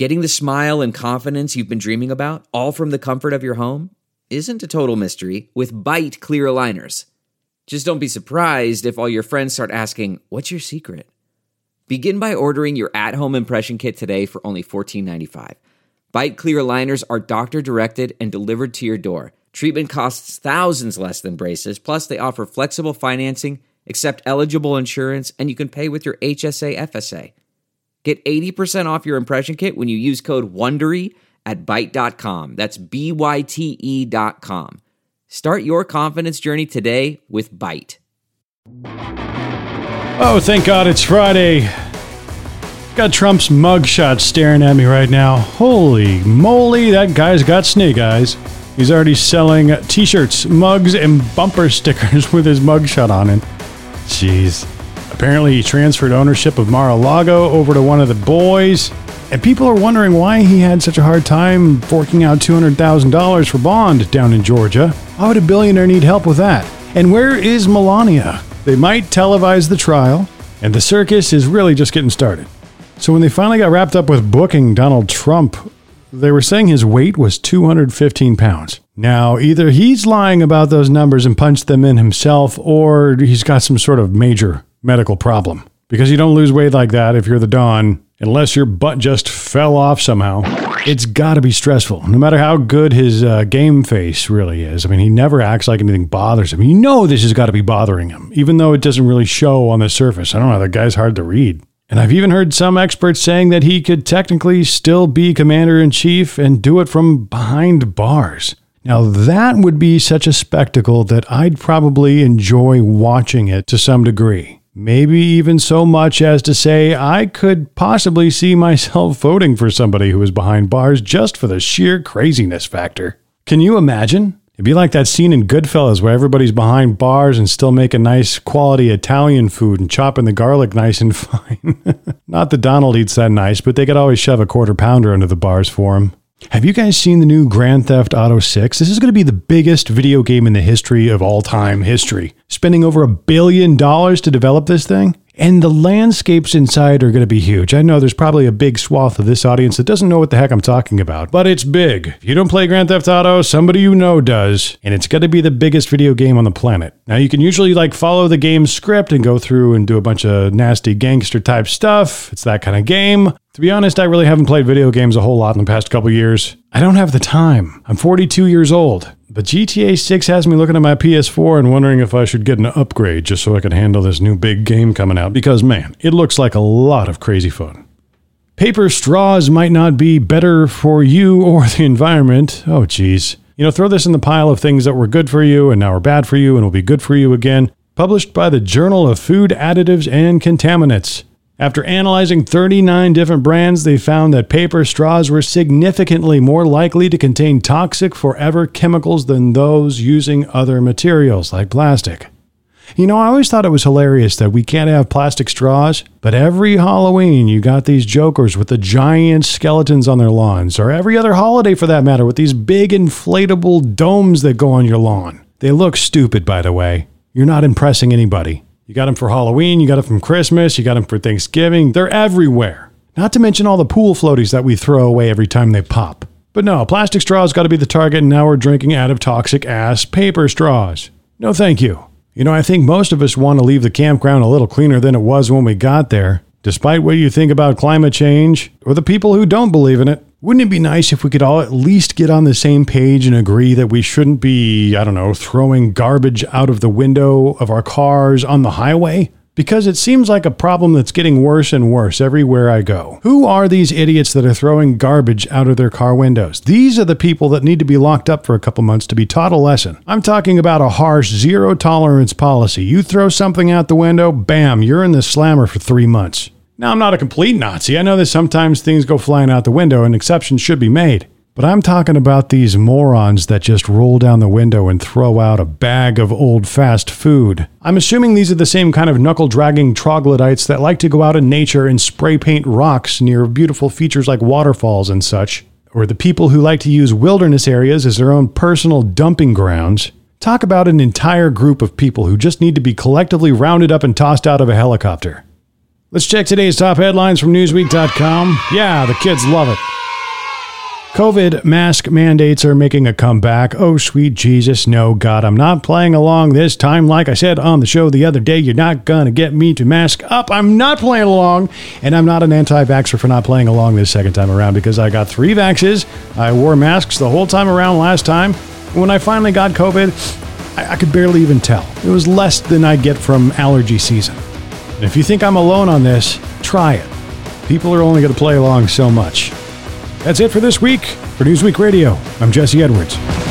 Getting the smile and confidence you've been dreaming about, all from the comfort of your home, isn't a total mystery with Byte clear aligners. Just don't be surprised if all your friends start asking, "What's your secret?" Begin by ordering your at-home impression kit today for only $14.95. Byte clear aligners are doctor-directed and delivered to your door. Treatment costs thousands less than braces, plus they offer flexible financing, accept eligible insurance, and you can pay with your HSA FSA. Get 80% off your impression kit when you use code WONDERY at Byte.com. That's BYTE.com. Start your confidence journey today with Byte. Oh, thank God it's Friday. Got Trump's mugshot staring at me right now. Holy moly, that guy's got snake eyes. He's already selling t-shirts, mugs, and bumper stickers with his mugshot on it. Jeez. Apparently, he transferred ownership of Mar-a-Lago over to one of the boys. And people are wondering why he had such a hard time forking out $200,000 for bond down in Georgia. Why would a billionaire need help with that? And where is Melania? They might televise the trial, and the circus is really just getting started. So when they finally got wrapped up with booking Donald Trump, they were saying his weight was 215 pounds. Now, either he's lying about those numbers and punched them in himself, or he's got some sort of major medical problem. Because you don't lose weight like that if you're the Don, unless your butt just fell off somehow. It's got to be stressful, no matter how good his game face really is. I mean, he never acts like anything bothers him. You know this has got to be bothering him, even though it doesn't really show on the surface. I don't know, that guy's hard to read. And I've even heard some experts saying that he could technically still be commander-in-chief and do it from behind bars. Now, that would be such a spectacle that I'd probably enjoy watching it to some degree. Maybe even so much as to say I could possibly see myself voting for somebody who was behind bars just for the sheer craziness factor. Can you imagine? It'd be like that scene in Goodfellas where everybody's behind bars and still making nice quality Italian food and chopping the garlic nice and fine. Not that Donald eats that nice, but they could always shove a quarter pounder under the bars for him. Have you guys seen the new Grand Theft Auto 6? This is going to be the biggest video game in the history of all time history. Spending over $1 billion to develop this thing. And the landscapes inside are going to be huge. I know there's probably a big swath of this audience that doesn't know what the heck I'm talking about, but it's big. If you don't play Grand Theft Auto, somebody you know does, and it's going to be the biggest video game on the planet. Now, you can usually follow the game's script and go through and do a bunch of nasty gangster type stuff. It's that kind of game. To be honest, I really haven't played video games a whole lot in the past couple years. I don't have the time. I'm 42 years old. But GTA 6 has me looking at my PS4 and wondering if I should get an upgrade just so I can handle this new big game coming out. Because, man, it looks like a lot of crazy fun. Paper straws might not be better for you or the environment. Oh, geez. Throw this in the pile of things that were good for you and now are bad for you and will be good for you again. Published by the Journal of Food Additives and Contaminants. After analyzing 39 different brands, they found that paper straws were significantly more likely to contain toxic forever chemicals than those using other materials like plastic. I always thought it was hilarious that we can't have plastic straws, but every Halloween you got these jokers with the giant skeletons on their lawns, or every other holiday for that matter with these big inflatable domes that go on your lawn. They look stupid, by the way. You're not impressing anybody. You got them for Halloween, you got them from Christmas, you got them for Thanksgiving. They're everywhere. Not to mention all the pool floaties that we throw away every time they pop. But no, plastic straws got to be the target, and now we're drinking out of toxic ass paper straws. No thank you. I think most of us want to leave the campground a little cleaner than it was when we got there. Despite what you think about climate change, or the people who don't believe in it, wouldn't it be nice if we could all at least get on the same page and agree that we shouldn't be, throwing garbage out of the window of our cars on the highway? Because it seems like a problem that's getting worse and worse everywhere I go. Who are these idiots that are throwing garbage out of their car windows? These are the people that need to be locked up for a couple months to be taught a lesson. I'm talking about a harsh, zero-tolerance policy. You throw something out the window, bam, you're in the slammer for 3 months. Now, I'm not a complete Nazi. I know that sometimes things go flying out the window and exceptions should be made. But I'm talking about these morons that just roll down the window and throw out a bag of old fast food. I'm assuming these are the same kind of knuckle-dragging troglodytes that like to go out in nature and spray paint rocks near beautiful features like waterfalls and such. Or the people who like to use wilderness areas as their own personal dumping grounds. Talk about an entire group of people who just need to be collectively rounded up and tossed out of a helicopter. Let's check today's top headlines from Newsweek.com. Yeah, the kids love it. COVID mask mandates are making a comeback. Oh, sweet Jesus, no, God, I'm not playing along this time. Like I said on the show the other day, you're not going to get me to mask up. I'm not playing along, and I'm not an anti-vaxxer for not playing along this second time around because I got 3 vaxes. I wore masks the whole time around last time. When I finally got COVID, I could barely even tell. It was less than I get from allergy season. And if you think I'm alone on this, try it. People are only going to play along so much. That's it for this week. For Newsweek Radio, I'm Jesse Edwards.